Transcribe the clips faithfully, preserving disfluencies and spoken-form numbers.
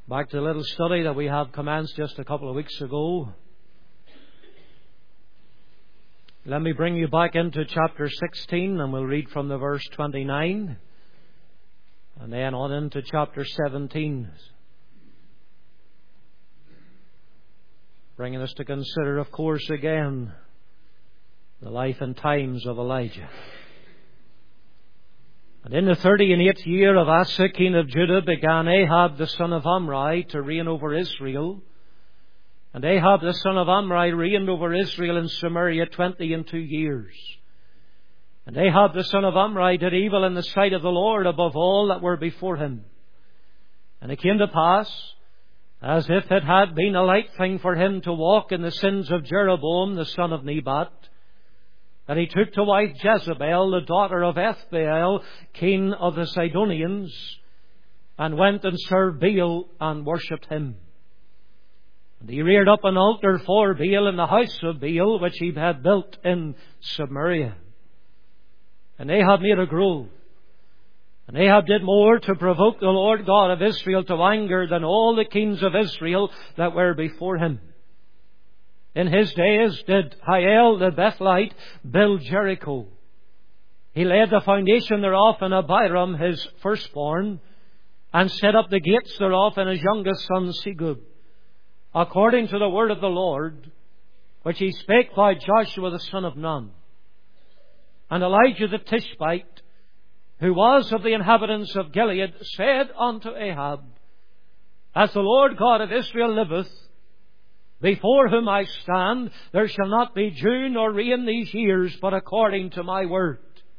Back to the little study that we have commenced just a couple of weeks ago. Let me bring you back into chapter sixteen, and we'll read from the verse twenty-nine and then on into chapter seventeen, bringing us to consider, of course, again the life and times of Elijah. And in the thirty and eighth year of Asa, king of Judah, began Ahab the son of Omri to reign over Israel. And Ahab the son of Omri reigned over Israel in Samaria twenty and two years. And Ahab the son of Omri did evil in the sight of the Lord above all that were before him. And it came to pass, as if it had been a light thing for him to walk in the sins of Jeroboam the son of Nebat, that he took to wife Jezebel, the daughter of Ethbaal, king of the Sidonians, and went and served Baal and worshipped him. And he reared up an altar for Baal in the house of Baal, which he had built in Samaria. And Ahab made a grove. And Ahab did more to provoke the Lord God of Israel to anger than all the kings of Israel that were before him. In his days did Hiel the Bethelite build Jericho. He laid the foundation thereof in Abiram his firstborn, and set up the gates thereof in his youngest son Segub, according to the word of the Lord, which he spake by Joshua the son of Nun. And Elijah the Tishbite, who was of the inhabitants of Gilead, said unto Ahab, As the Lord God of Israel liveth, before whom I stand, there shall not be dew nor rain these years, but according to my word.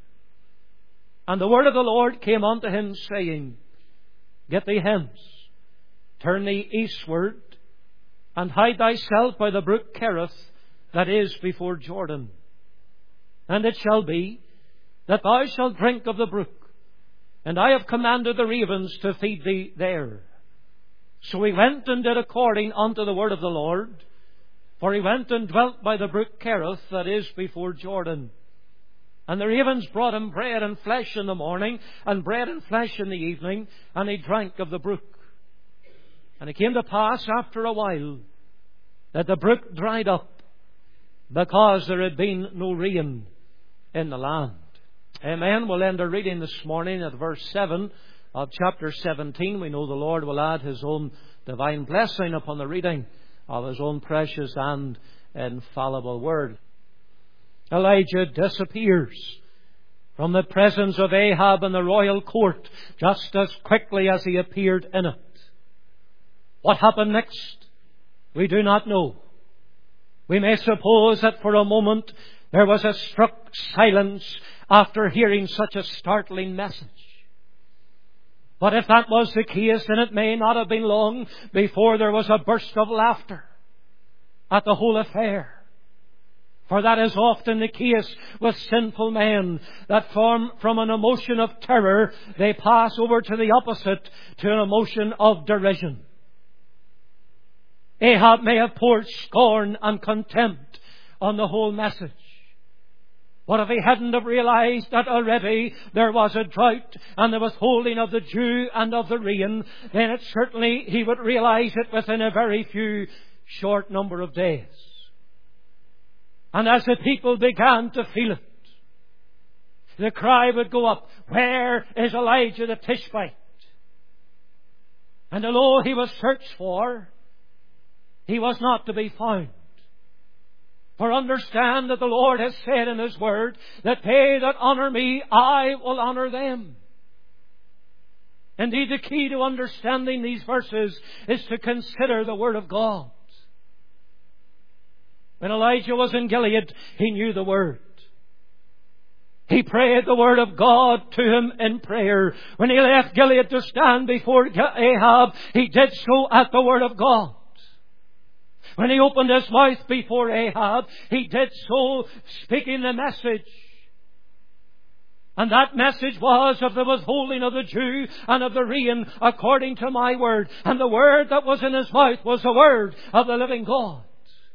And the word of the Lord came unto him, saying, Get thee hence, turn thee eastward, and hide thyself by the brook Kerith, that is before Jordan. And it shall be, that thou shalt drink of the brook, and I have commanded the ravens to feed thee there. So he went and did according unto the word of the Lord, for he went and dwelt by the brook Kerith, that is before Jordan. And the ravens brought him bread and flesh in the morning, and bread and flesh in the evening, and he drank of the brook. And it came to pass after a while that the brook dried up, because there had been no rain in the land. Amen. We'll end our reading this morning at verse seven of chapter seventeen. We know the Lord will add His own divine blessing upon the reading of His own precious and infallible word. Elijah disappears from the presence of Ahab in the royal court just as quickly as he appeared in it. What happened next? We do not know. We may suppose that for a moment there was a struck silence after hearing such a startling message. But if that was the case, then it may not have been long before there was a burst of laughter at the whole affair. For that is often the case with sinful men, that from, from an emotion of terror they pass over to the opposite, to an emotion of derision. Ahab may have poured scorn and contempt on the whole message. But if he hadn't have realized that already there was a drought and the withholding of the dew and of the rain, then it certainly he would realize it within a very few short number of days. And as the people began to feel it, the cry would go up, Where is Elijah the Tishbite? And although he was searched for, he was not to be found. For understand that the Lord has said in His word that they that honour me, I will honour them. Indeed, the key to understanding these verses is to consider the word of God. When Elijah was in Gilead, he knew the word. He prayed the word of God to him in prayer. When he left Gilead to stand before Ahab, he did so at the word of God. When he opened his mouth before Ahab, he did so speaking the message. And that message was of the withholding of the dew and of the rain according to my word. And the word that was in his mouth was the word of the living God.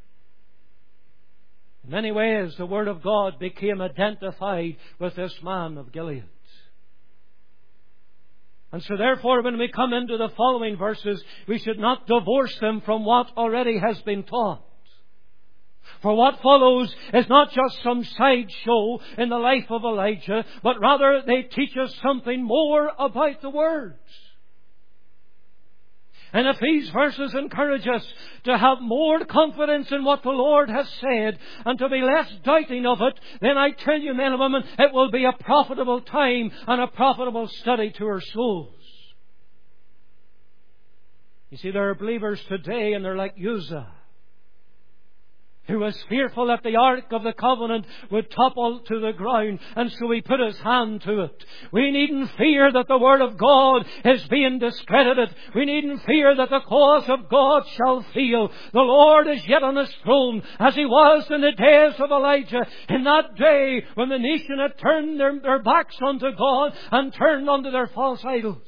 In many ways, the word of God became identified with this man of Gilead. And so therefore, when we come into the following verses, we should not divorce them from what already has been taught. For what follows is not just some sideshow in the life of Elijah, but rather they teach us something more about the words. And if these verses encourage us to have more confidence in what the Lord has said and to be less doubting of it, then I tell you, men and women, it will be a profitable time and a profitable study to our souls. You see, there are believers today, and they're like Uzzah, who was fearful that the Ark of the Covenant would topple to the ground, and so he put his hand to it. We needn't fear that the Word of God is being discredited. We needn't fear that the cause of God shall fail. The Lord is yet on His throne, as He was in the days of Elijah, in that day when the nation had turned their, their backs unto God and turned unto their false idols.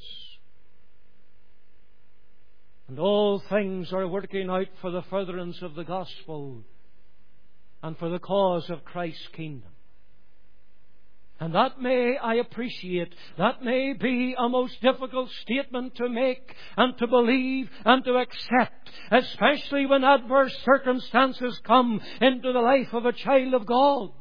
And all things are working out for the furtherance of the gospel and for the cause of Christ's kingdom. And that may, I appreciate, that may be a most difficult statement to make and to believe and to accept, especially when adverse circumstances come into the life of a child of God.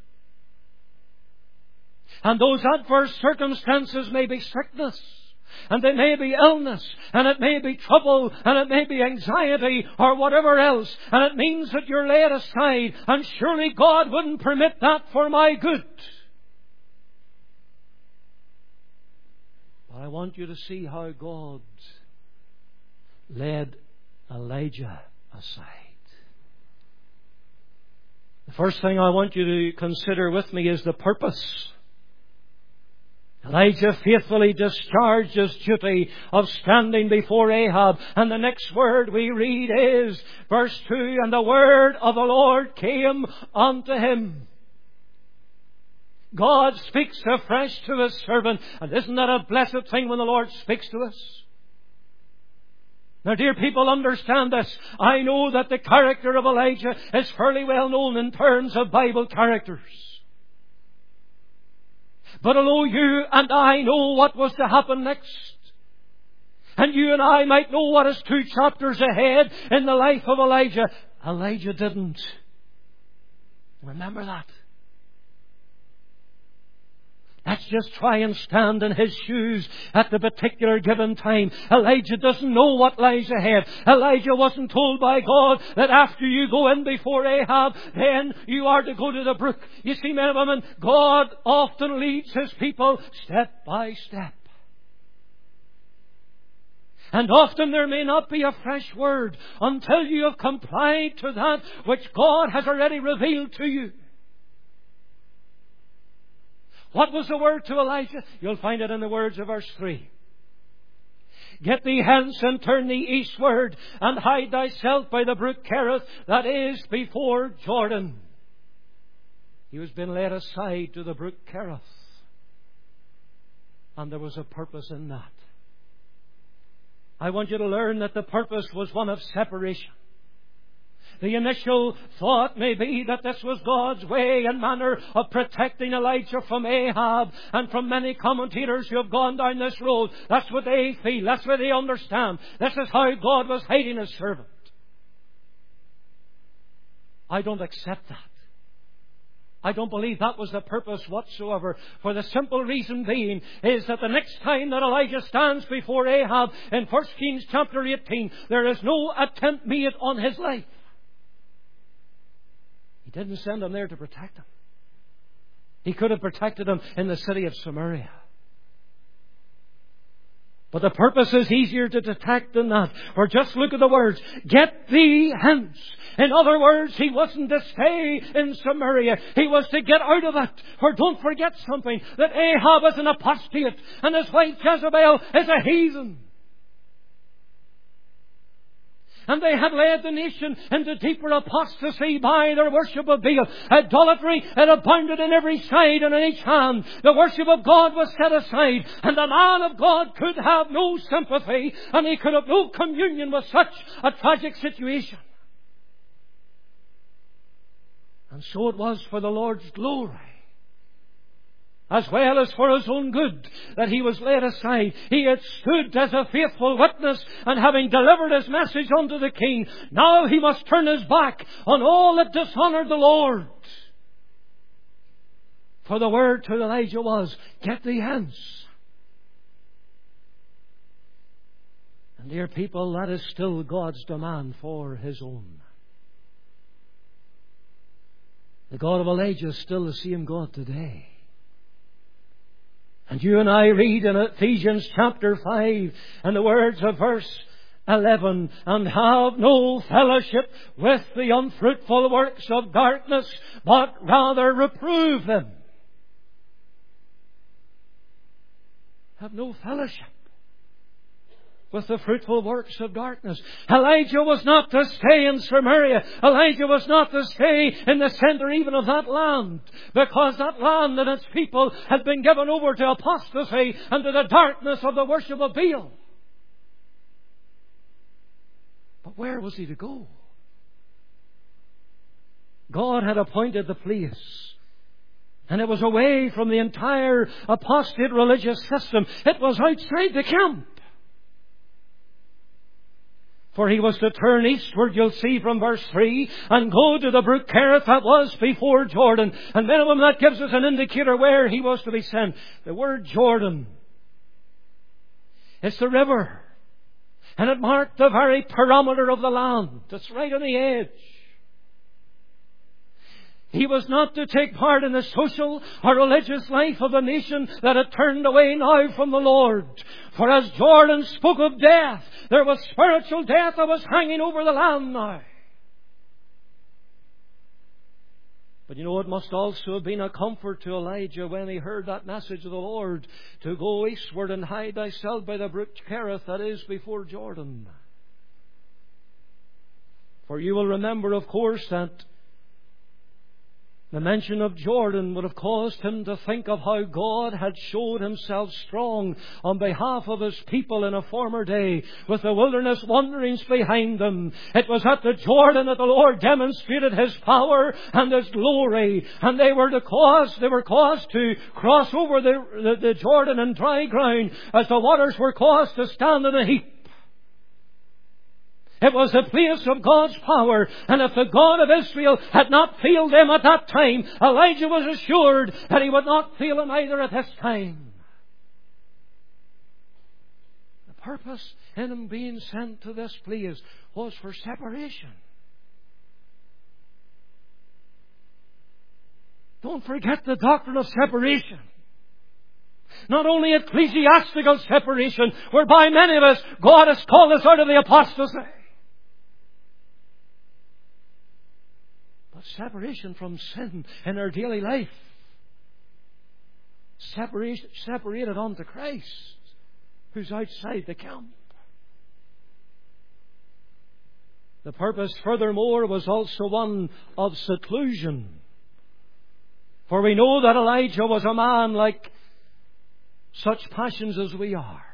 And those adverse circumstances may be sickness, and it may be illness, and it may be trouble, and it may be anxiety, or whatever else. And it means that you're laid aside, and surely God wouldn't permit that for my good. But I want you to see how God led Elijah aside. The first thing I want you to consider with me is the purpose. Elijah faithfully discharged his duty of standing before Ahab. And the next word we read is, verse two, and the word of the Lord came unto him. God speaks afresh to His servant. And isn't that a blessed thing when the Lord speaks to us? Now, dear people, understand this. I know that the character of Elijah is fairly well known in terms of Bible characters. But although you and I know what was to happen next, and you and I might know what is two chapters ahead in the life of Elijah, Elijah didn't. Remember that. Let's just try and stand in his shoes at the particular given time. Elijah doesn't know what lies ahead. Elijah wasn't told by God that after you go in before Ahab, then you are to go to the brook. You see, men and women, God often leads His people step by step. And often there may not be a fresh word until you have complied to that which God has already revealed to you. What was the word to Elijah? You'll find it in the words of verse three. Get thee hence and turn thee eastward, and hide thyself by the brook Kerith, that is before Jordan. He was being led aside to the brook Kerith. And there was a purpose in that. I want you to learn that the purpose was one of separation. The initial thought may be that this was God's way and manner of protecting Elijah from Ahab, and from many commentators who have gone down this road. That's what they feel. That's what they understand. This is how God was hiding His servant. I don't accept that. I don't believe that was the purpose whatsoever, for the simple reason being is that the next time that Elijah stands before Ahab in First Kings chapter eighteen, there is no attempt made on his life. He didn't send him there to protect him. He could have protected him in the city of Samaria. But the purpose is easier to detect than that. For just look at the words, get thee hence. In other words, he wasn't to stay in Samaria. He was to get out of it. For don't forget something, that Ahab is an apostate and his wife Jezebel is a heathen. And they had led the nation into deeper apostasy by their worship of Baal. Idolatry had abounded in every side and on each hand. The worship of God was set aside. And the man of God could have no sympathy, and he could have no communion with such a tragic situation. And so it was for the Lord's glory as well as for his own good, that he was laid aside. He had stood as a faithful witness, and having delivered his message unto the king, now he must turn his back on all that dishonoured the Lord. For the word to Elijah was, get thee hence. And dear people, that is still God's demand for his own. The God of Elijah is still the same God today. And you and I read in Ephesians chapter five, and the words of verse eleven, and have no fellowship with the unfruitful works of darkness, but rather reprove them. Have no fellowship with the fruitful works of darkness. Elijah was not to stay in Samaria. Elijah was not to stay in the centre even of that land, because that land and its people had been given over to apostasy and to the darkness of the worship of Baal. But where was he to go? God had appointed the place, and it was away from the entire apostate religious system. It was outside the camp. For he was to turn eastward, you'll see from verse three, and go to the brook Kerith that was before Jordan. And minimum that gives us an indicator where he was to be sent. The word Jordan, it's the river. And it marked the very perimeter of the land. It's right on the edge. He was not to take part in the social or religious life of the nation that had turned away now from the Lord. For as Jordan spoke of death, there was spiritual death that was hanging over the land now. But you know, it must also have been a comfort to Elijah when he heard that message of the Lord to go eastward and hide thyself by the brook Kerith that is before Jordan. For you will remember, of course, that the mention of Jordan would have caused him to think of how God had showed himself strong on behalf of his people in a former day, with the wilderness wanderings behind them. It was at the Jordan that the Lord demonstrated his power and his glory, and they were to cause, they were caused to cross over the, the, the Jordan in dry ground, as the waters were caused to stand in a heap. It was the place of God's power. And if the God of Israel had not failed them at that time, Elijah was assured that he would not fail them either at this time. The purpose in him being sent to this place was for separation. Don't forget the doctrine of separation. Not only ecclesiastical separation, whereby many of us, God has called us out of the apostasy. Separation from sin in our daily life. Separation, separated unto Christ, who's outside the camp. The purpose, furthermore, was also one of seclusion. For we know that Elijah was a man like such passions as we are.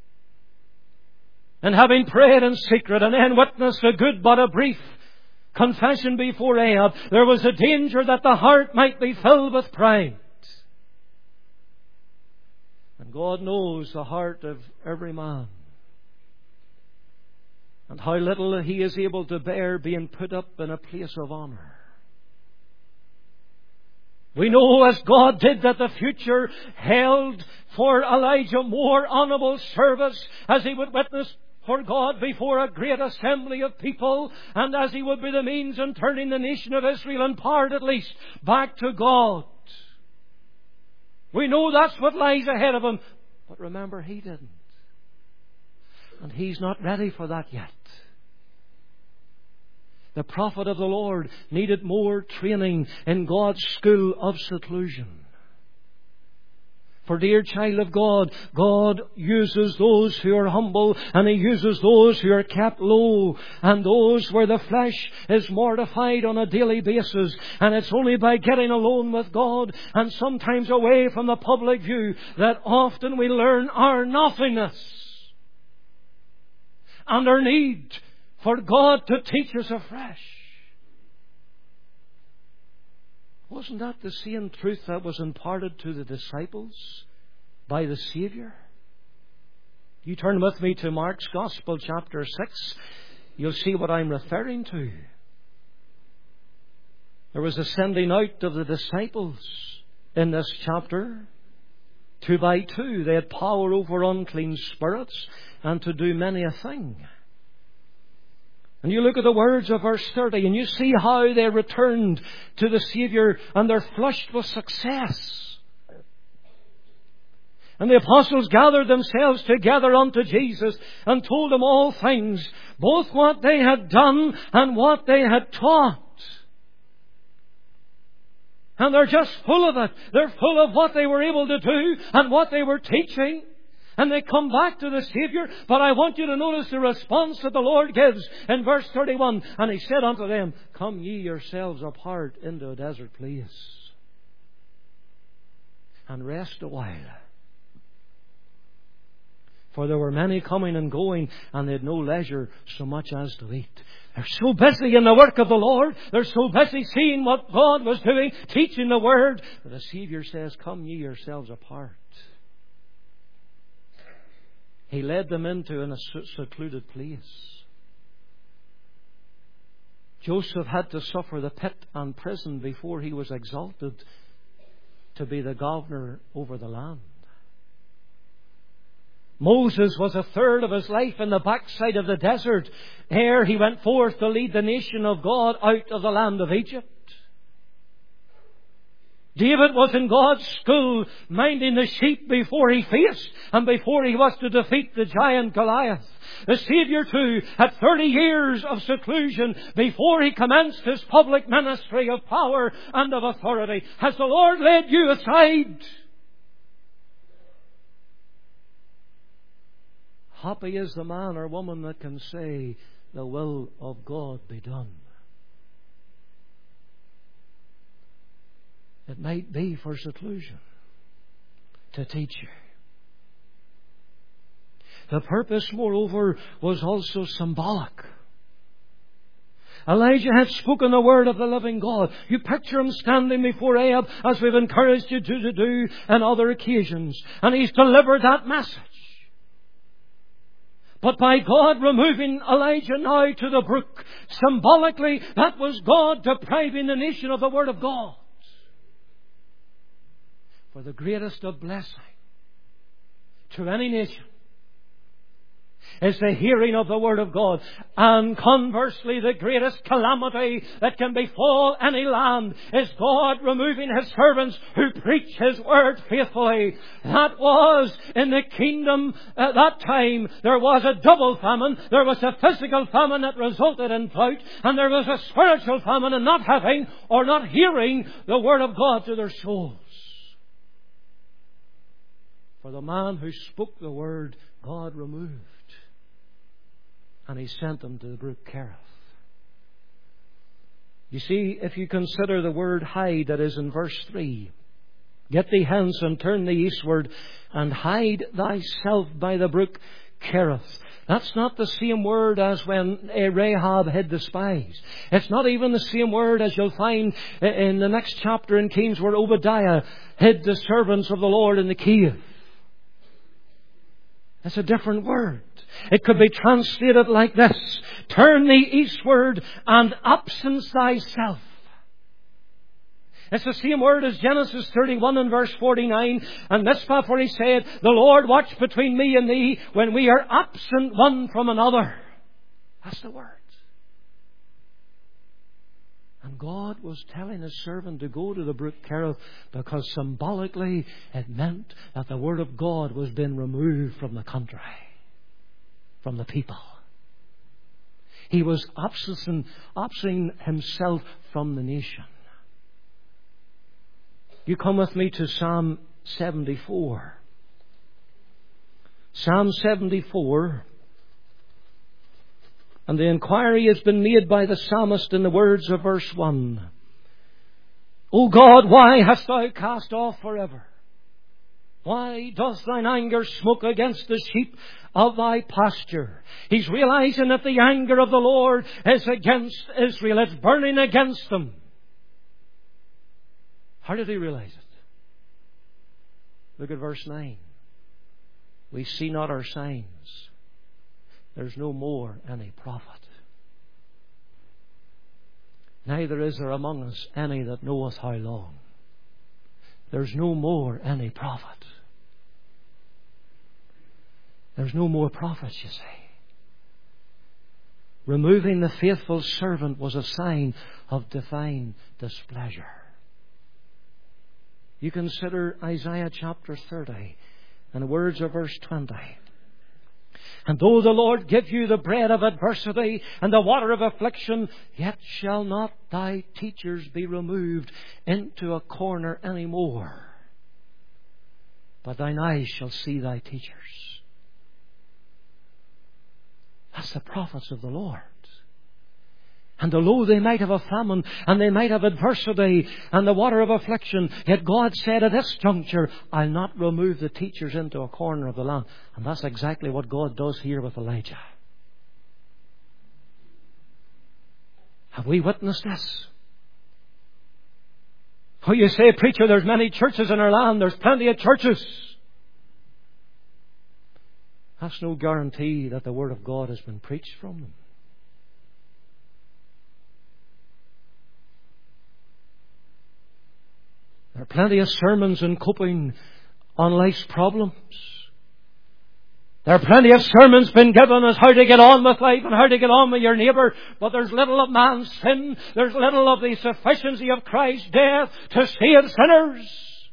And having prayed in secret and then witnessed a good but a brief confession before Ahab, there was a danger that the heart might be filled with pride. And God knows the heart of every man, and how little he is able to bear being put up in a place of honour. We know, as God did, that the future held for Elijah more honourable service, as he would witness for God before a great assembly of people, and as he would be the means in turning the nation of Israel, in part at least, back to God. We know that's what lies ahead of him. But remember, he didn't. And he's not ready for that yet. The prophet of the Lord needed more training in God's school of seclusion. For, dear child of God, God uses those who are humble, and He uses those who are kept low, and those where the flesh is mortified on a daily basis. And it's only by getting alone with God, and sometimes away from the public view, that often we learn our nothingness and our need for God to teach us afresh. Wasn't that the same truth that was imparted to the disciples by the Saviour? You turn with me to Mark's Gospel, chapter six. You'll see what I'm referring to. There was a sending out of the disciples in this chapter. Two by two, they had power over unclean spirits and to do many a thing. And you look at the words of verse thirty and you see how they returned to the Saviour and they're flushed with success. And the apostles gathered themselves together unto Jesus and told him all things, both what they had done and what they had taught. And they're just full of it. They're full of what they were able to do and what they were teaching. And they come back to the Saviour. But I want you to notice the response that the Lord gives in verse thirty-one. And He said unto them, come ye yourselves apart into a desert place, and rest a while. For there were many coming and going, and they had no leisure so much as to eat. They're so busy in the work of the Lord. They're so busy seeing what God was doing, teaching the Word. But the Saviour says, come ye yourselves apart. He led them into a secluded place. Joseph had to suffer the pit and prison before he was exalted to be the governor over the land. Moses was a third of his life in the backside of the desert ere he went forth to lead the nation of God out of the land of Egypt. David was in God's school minding the sheep before he faced and before he was to defeat the giant Goliath. The Saviour too had thirty years of seclusion before he commenced his public ministry of power and of authority. Has the Lord led you aside? Happy is the man or woman that can say, the will of God be done. It might be for seclusion, to teach you. The purpose, moreover, was also symbolic. Elijah had spoken the word of the living God. You picture him standing before Ahab, as we've encouraged you to, to do on other occasions. And he's delivered that message. But by God removing Elijah now to the brook, symbolically, that was God depriving the nation of the Word of God. For the greatest of blessing to any nation is the hearing of the Word of God. And conversely, the greatest calamity that can befall any land is God removing His servants who preach His Word faithfully. That was in the kingdom at that time. There was a double famine. There was a physical famine that resulted in drought, and there was a spiritual famine in not having or not hearing the Word of God to their souls. For the man who spoke the Word, God removed. And He sent them to the brook Kerith. You see, if you consider the word hide that is in verse three, get thee hence and turn thee eastward and hide thyself by the brook Kerith. That's not the same word as when Rahab hid the spies. It's not even the same word as you'll find in the next chapter in Kings where Obadiah hid the servants of the Lord in the cave. It's a different word. It could be translated like this: turn thee eastward and absence thyself. It's the same word as Genesis thirty-one and verse forty-nine. And this before He said, the Lord watch between me and thee when we are absent one from another. That's the word. And God was telling His servant to go to the brook Kerith because symbolically it meant that the Word of God was being removed from the country, from the people. He was absenting, absenting Himself from the nation. You come with me to Psalm seventy-four. Psalm seventy-four. And the inquiry has been made by the psalmist in the words of verse one. O God, why hast thou cast off forever? Why doth thine anger smoke against the sheep of thy pasture? He's realizing that the anger of the Lord is against Israel. It's burning against them. How did he realize it? Look at verse nine. We see not our signs. There's no more any prophet. Neither is there among us any that knoweth how long. There's no more any prophet. There's no more prophets, you see. Removing the faithful servant was a sign of divine displeasure. You consider Isaiah chapter thirty and the words of verse twenty. And though the Lord give you the bread of adversity and the water of affliction, yet shall not thy teachers be removed into a corner any more, but thine eyes shall see thy teachers. That's the prophets of the Lord. And although they might have a famine, and they might have adversity, and the water of affliction, yet God said at this juncture, I'll not remove the teachers into a corner of the land. And that's exactly what God does here with Elijah. Have we witnessed this? Oh, you say, preacher, there's many churches in our land. There's plenty of churches. That's no guarantee that the Word of God has been preached from them. There are plenty of sermons in coping on life's problems. There are plenty of sermons been given as how to get on with life and how to get on with your neighbour. But there's little of man's sin. There's little of the sufficiency of Christ's death to save sinners.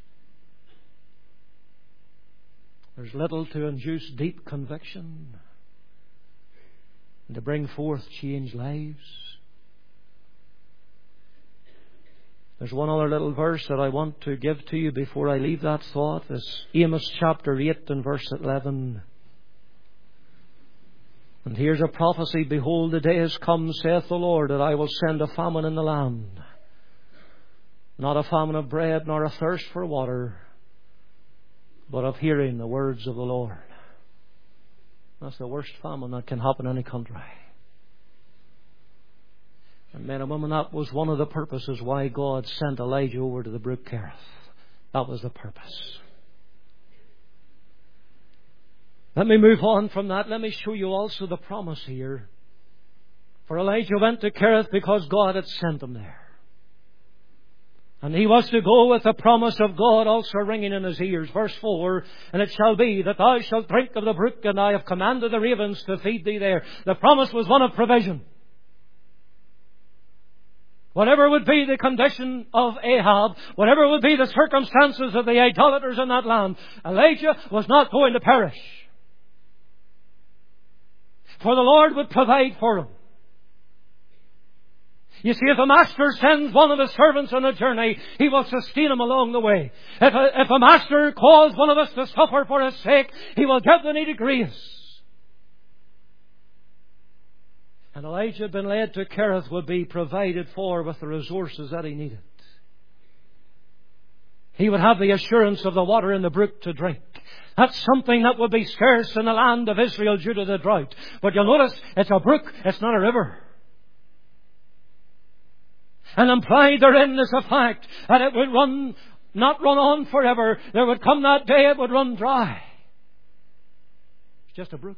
There's little to induce deep conviction and to bring forth changed lives. There's one other little verse that I want to give to you before I leave that thought. It's Amos chapter eight and verse eleven. And here's a prophecy. Behold, the day has come, saith the Lord, that I will send a famine in the land. Not a famine of bread, nor a thirst for water, but of hearing the words of the Lord. That's the worst famine that can happen in any country. And men and women, that was one of the purposes why God sent Elijah over to the brook Kerith. That was the purpose. Let me move on from that. Let me show you also the promise here. For Elijah went to Kerith because God had sent him there. And he was to go with the promise of God also ringing in his ears. Verse four, and it shall be that thou shalt drink of the brook, and I have commanded the ravens to feed thee there. The promise was one of provision. Whatever would be the condition of Ahab, whatever would be the circumstances of the idolaters in that land, Elijah was not going to perish. For the Lord would provide for him. You see, if a master sends one of his servants on a journey, he will sustain him along the way. If a, if a master calls one of us to suffer for his sake, he will give the needed grace. And Elijah had been led to Kerith would be provided for with the resources that he needed. He would have the assurance of the water in the brook to drink. That's something that would be scarce in the land of Israel due to the drought. But you'll notice it's a brook, it's not a river. And implied therein is the fact that it would run, not run on forever. There would come that day it would run dry. It's just a brook.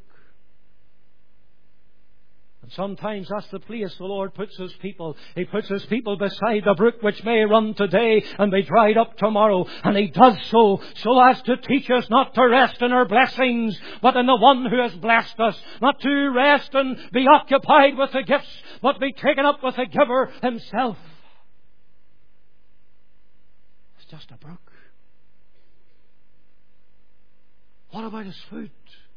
And sometimes that's the place the Lord puts His people. He puts His people beside the brook which may run today and be dried up tomorrow. And He does so, so as to teach us not to rest in our blessings, but in the One who has blessed us. Not to rest and be occupied with the gifts, but be taken up with the Giver Himself. It's just a brook. What about His food?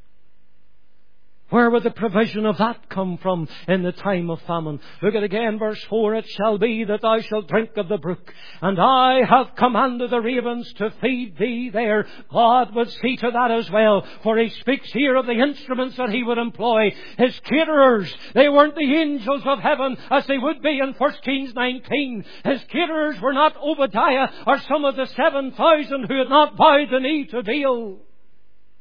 Where would the provision of that come from in the time of famine? Look at again verse four. It shall be that thou shalt drink of the brook, and I have commanded the ravens to feed thee there. God would see to that as well, for He speaks here of the instruments that He would employ. His caterers, they weren't the angels of heaven as they would be in First Kings nineteen. His caterers were not Obadiah or some of the seven thousand who had not bowed the knee to Baal.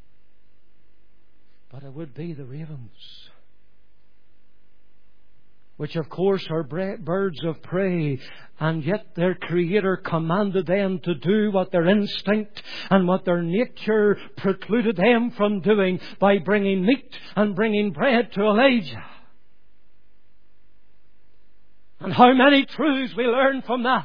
But it would be the ravens. which of course are birds of prey, and yet their Creator commanded them to do what their instinct and what their nature precluded them from doing by bringing meat and bringing bread to Elijah. And how many truths we learn from that.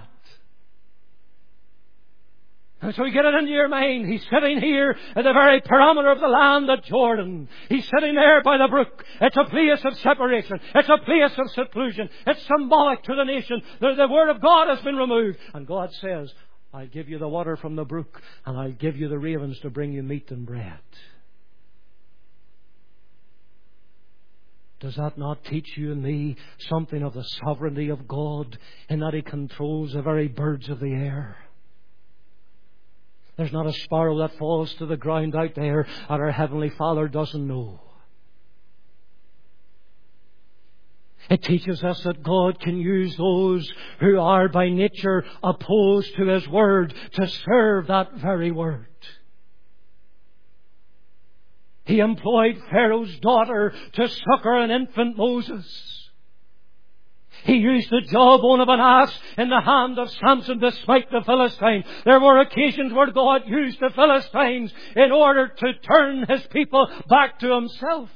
And so you get it into your mind. He's sitting here at the very perimeter of the land of Jordan. He's sitting there by the brook. It's a place of separation. It's a place of seclusion. It's symbolic to the nation. The, the Word of God has been removed. And God says, I'll give you the water from the brook, and I'll give you the ravens to bring you meat and bread. Does that not teach you and me something of the sovereignty of God, in that He controls the very birds of the air? There's not a sparrow that falls to the ground out there that our Heavenly Father doesn't know. It teaches us that God can use those who are by nature opposed to His Word to serve that very Word. He employed Pharaoh's daughter to succor an infant Moses. He used the jawbone of an ass in the hand of Samson to smite the Philistines. There were occasions where God used the Philistines in order to turn His people back to Himself.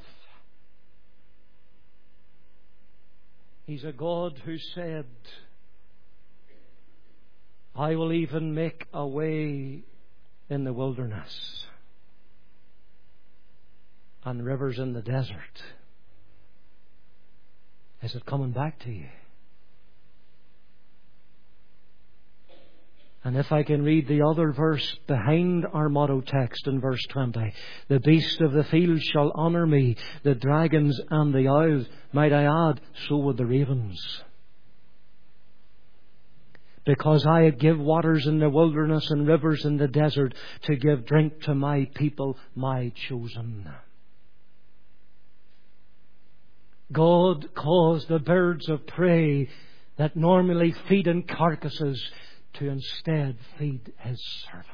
He's a God who said, I will even make a way in the wilderness and rivers in the desert. Is it coming back to you? And if I can read the other verse behind our motto text in verse twenty. The beasts of the field shall honour me, the dragons and the owls. Might I add, so would the ravens. Because I give waters in the wilderness and rivers in the desert to give drink to my people, my chosen. God caused the birds of prey that normally feed in carcasses to instead feed His servant.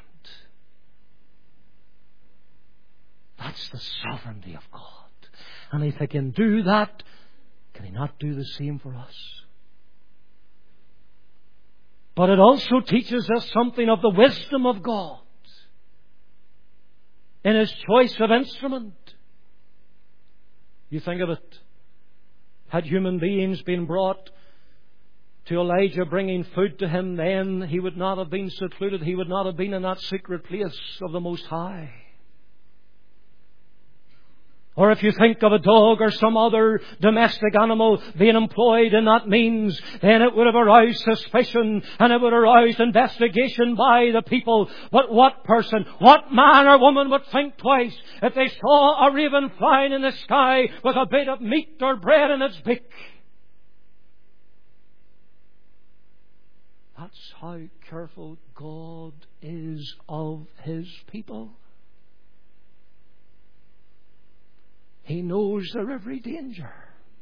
That's the sovereignty of God. And if He can do that, can He not do the same for us? But it also teaches us something of the wisdom of God in His choice of instrument. You think of it. Had human beings been brought to Elijah bringing food to him, then he would not have been secluded. He would not have been in that secret place of the Most High. Or if you think of a dog or some other domestic animal being employed in that means, then it would have aroused suspicion and it would have aroused investigation by the people. But what person, what man or woman would think twice if they saw a raven flying in the sky with a bit of meat or bread in its beak? That's how careful God is of His people. He knows their every danger.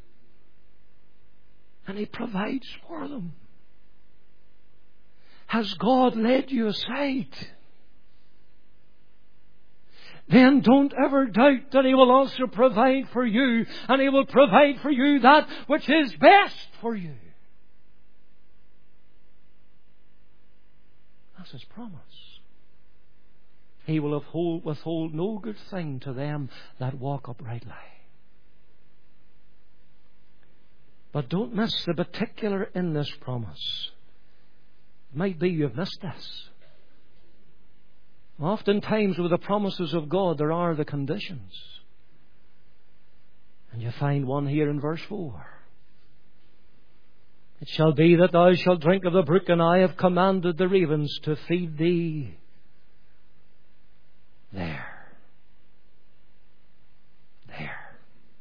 And He provides for them. Has God led you aside? Then don't ever doubt that He will also provide for you. And He will provide for you that which is best for you. That's His promise. He will withhold, withhold no good thing to them that walk uprightly. But don't miss the particular in this promise. It might be you've missed this. Oftentimes with the promises of God there are the conditions. And you find one here in verse four. It shall be that thou shalt drink of the brook, and I have commanded the ravens to feed thee there. There.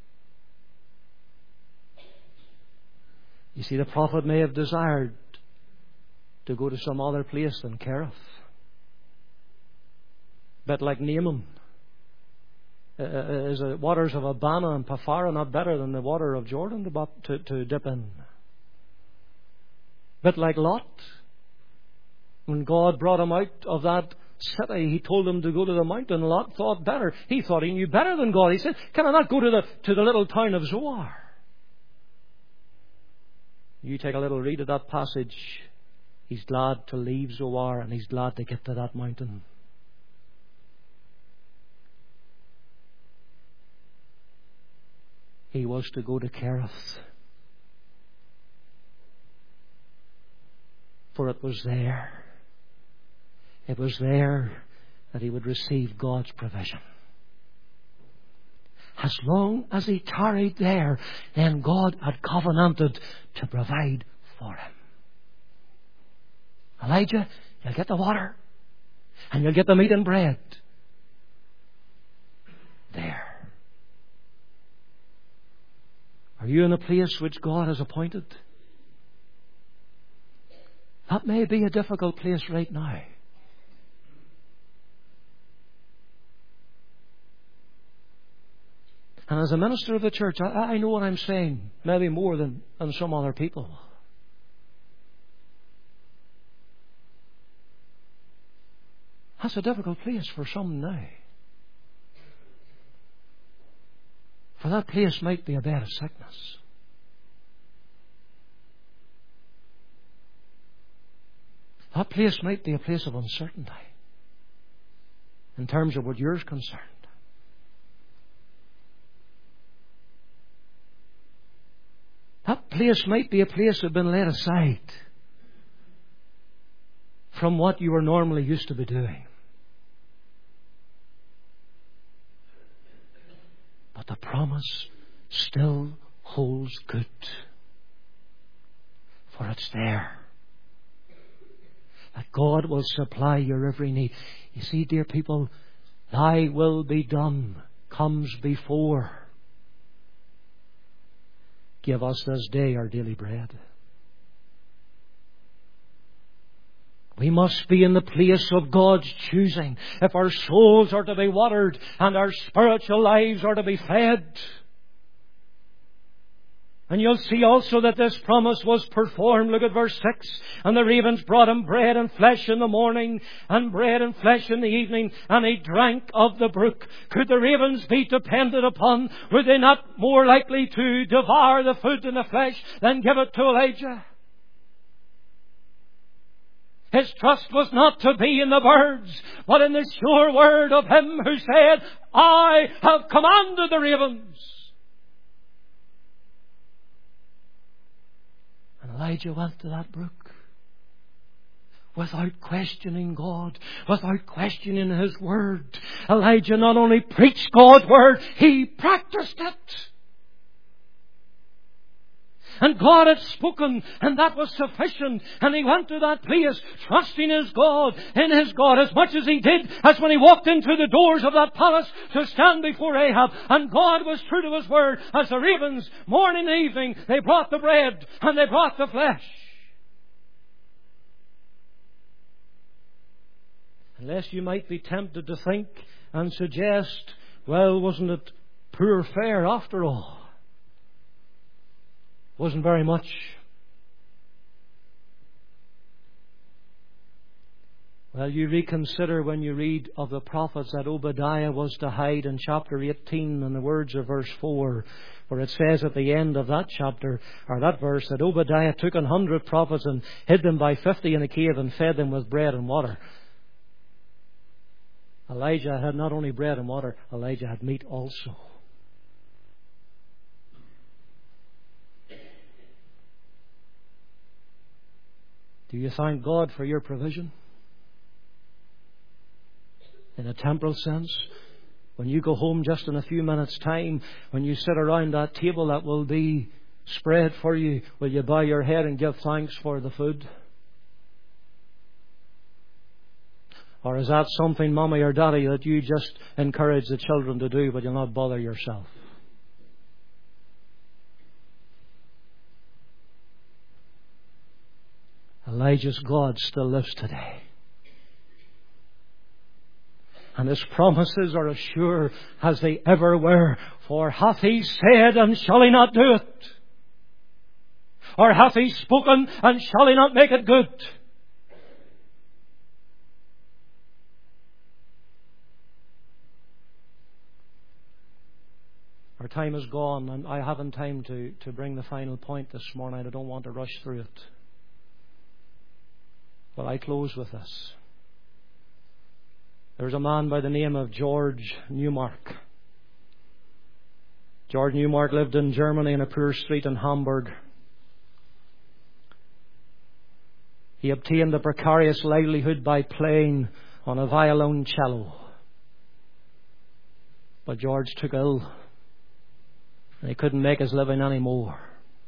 You see, the prophet may have desired to go to some other place than Kerith. But like Naaman, uh, is the waters of Abana and Paphara not better than the water of Jordan to, to, to dip in? But like Lot, when God brought him out of that city, He told him to go to the mountain. Lot thought better. He thought he knew better than God. He said, can I not go to the, to the little town of Zoar? You take a little read of that passage. He's glad to leave Zoar and he's glad to get to that mountain. He was to go to Kerith. For it was there. It was there that he would receive God's provision. As long as he tarried there, then God had covenanted to provide for him. Elijah, you'll get the water and you'll get the meat and bread. There. Are you in a place which God has appointed? That may be a difficult place right now. And as a minister of the church, I, I know what I'm saying, maybe more than, than some other people. That's a difficult place for some now. For that place might be a bed of sickness. That place might be a place of uncertainty in terms of what you're concerned. That place might be a place that has been laid aside from what you were normally used to be doing. But the promise still holds good. For it's there. That God will supply your every need. You see, dear people, thy will be done comes before. Give us this day our daily bread. We must be in the place of God's choosing if our souls are to be watered and our spiritual lives are to be fed. And you'll see also that this promise was performed. Look at verse six. And the ravens brought him bread and flesh in the morning, and bread and flesh in the evening, and he drank of the brook. Could the ravens be depended upon? Were they not more likely to devour the food and the flesh than give it to Elijah? His trust was not to be in the birds, but in the sure word of him who said, I have commanded the ravens. And Elijah went to that brook without questioning God, without questioning His word. Elijah not only preached God's word, he practiced it. And God had spoken, and that was sufficient. And he went to that place, trusting his God, in his God, as much as he did, as when he walked into the doors of that palace to stand before Ahab. And God was true to his word. As the ravens, morning and evening, they brought the bread, and they brought the flesh. Unless you might be tempted to think and suggest, well, wasn't it poor fare after all? Wasn't very much. Well, you reconsider when you read of the prophets that Obadiah was to hide in chapter eighteen and the words of verse four, where it says at the end of that chapter, or that verse, that Obadiah took an hundred prophets and hid them by fifty in a cave and fed them with bread and water. Elijah had not only bread and water, Elijah had meat also. Do you thank God for your provision? In a temporal sense, when you go home just in a few minutes' time, when you sit around that table that will be spread for you, will you bow your head and give thanks for the food? Or is that something, Mommy or Daddy, that you just encourage the children to do, but you'll not bother yourself? Elijah's God still lives today. And His promises are as sure as they ever were. For hath He said, and shall He not do it? Or hath He spoken, and shall He not make it good? Our time is gone, and I haven't time to, to bring the final point this morning. I don't want to rush through it. But I close with this. There's a man by the name of George Newmark. George Newmark lived in Germany in a poor street in Hamburg. He obtained a precarious livelihood by playing on a violoncello. But George took ill, and he couldn't make his living anymore.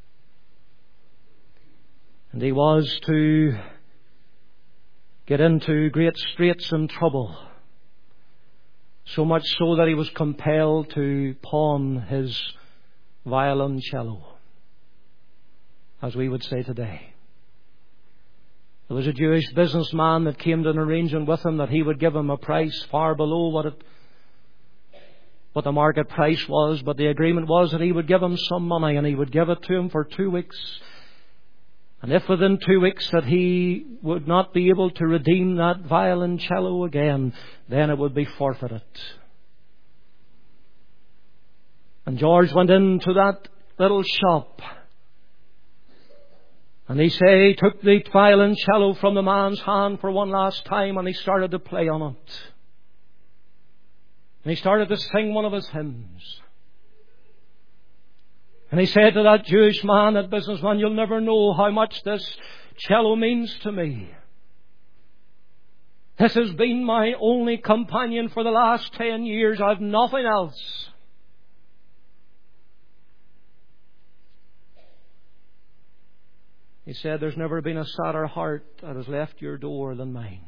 And he was to get into great straits and trouble, so much so that he was compelled to pawn his violoncello, as we would say today. There was a Jewish businessman that came to an arrangement with him that he would give him a price far below what it, what the market price was, but the agreement was that he would give him some money, and he would give it to him for two weeks. And if within two weeks that he would not be able to redeem that violoncello again, then it would be forfeited. And George went into that little shop, and he say he took the violoncello from the man's hand for one last time, and he started to play on it. And he started to sing one of his hymns. And he said to that Jewish man, that businessman, "You'll never know how much this cello means to me. This has been my only companion for the last ten years. I've nothing else." He said, "There's never been a sadder heart that has left your door than mine."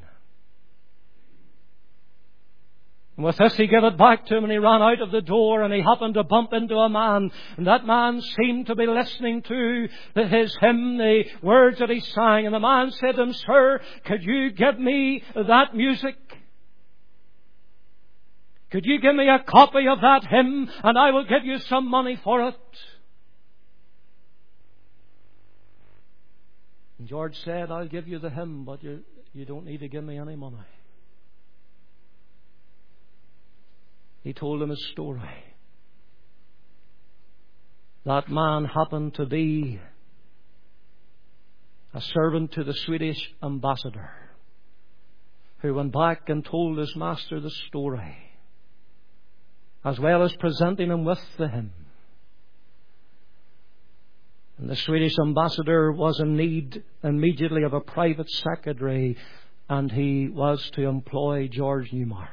And with this he gave it back to him, and he ran out of the door, and he happened to bump into a man, and that man seemed to be listening to his hymn, the words that he sang. And the man said to him, "Sir, could you give me that music? Could you give me a copy of that hymn, and I will give you some money for it?" And George said, "I'll give you the hymn, but you, you don't need to give me any money." He told him his story. That man happened to be a servant to the Swedish ambassador, who went back and told his master the story, as well as presenting him with the hymn. And the Swedish ambassador was in need immediately of a private secretary, and he was to employ George Newmark.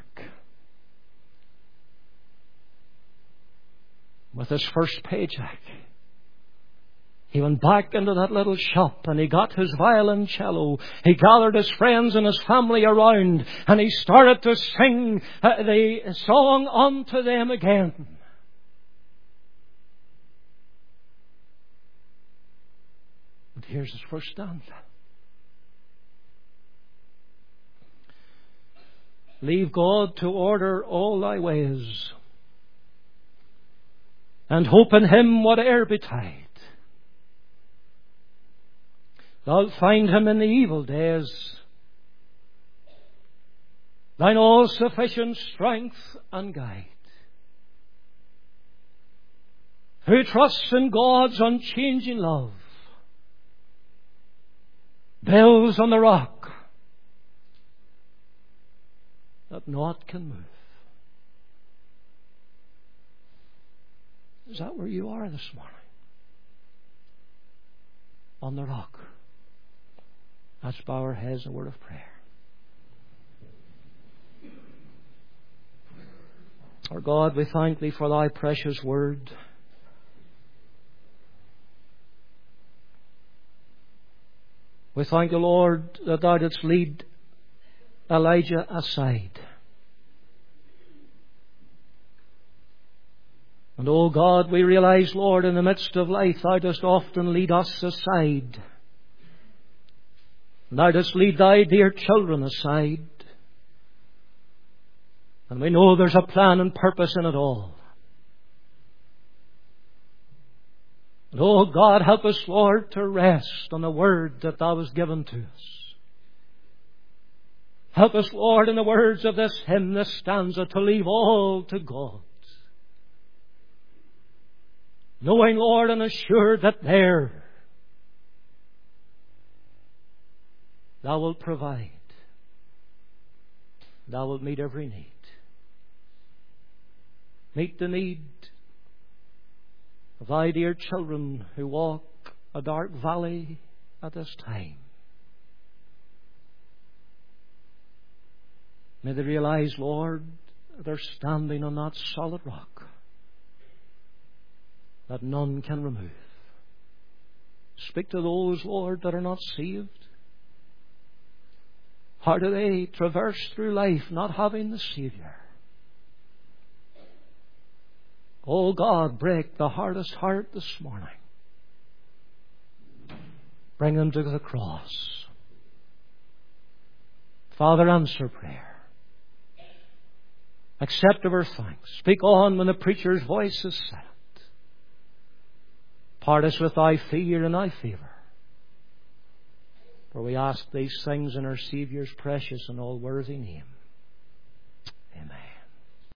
With his first paycheck, he went back into that little shop, and he got his violoncello. He gathered his friends and his family around, and he started to sing the song unto them again. And here's his first stanza. "Leave God to order all thy ways, and hope in Him whate'er betide. Thou'lt find Him in the evil days, thine all-sufficient strength and guide. Who trusts in God's unchanging love, builds on the rock that naught can move." Is that where you are this morning? On the rock. Let's bow our heads in a word of prayer. Our God, we thank Thee for Thy precious word. We thank Thee, Lord, that Thou didst lead Elijah aside. And, oh God, we realize, Lord, in the midst of life, Thou dost often lead us aside. And Thou dost lead Thy dear children aside. And we know there's a plan and purpose in it all. And, oh God, help us, Lord, to rest on the word that Thou hast given to us. Help us, Lord, in the words of this hymn, this stanza, to leave all to God. knowing, Lord, and assured that there Thou wilt provide. Thou wilt meet every need. Meet the need of Thy dear children who walk a dark valley at this time. May they realize, Lord, they're standing on that solid rock that none can remove. Speak to those, Lord, that are not saved. How do they traverse through life not having the Saviour? Oh God, break the hardest heart this morning. Bring them to the cross. Father, answer prayer. Accept our thanks. Speak on when the preacher's voice is silent. Part us with Thy fear and Thy favour. For we ask these things in our Saviour's precious and all-worthy name.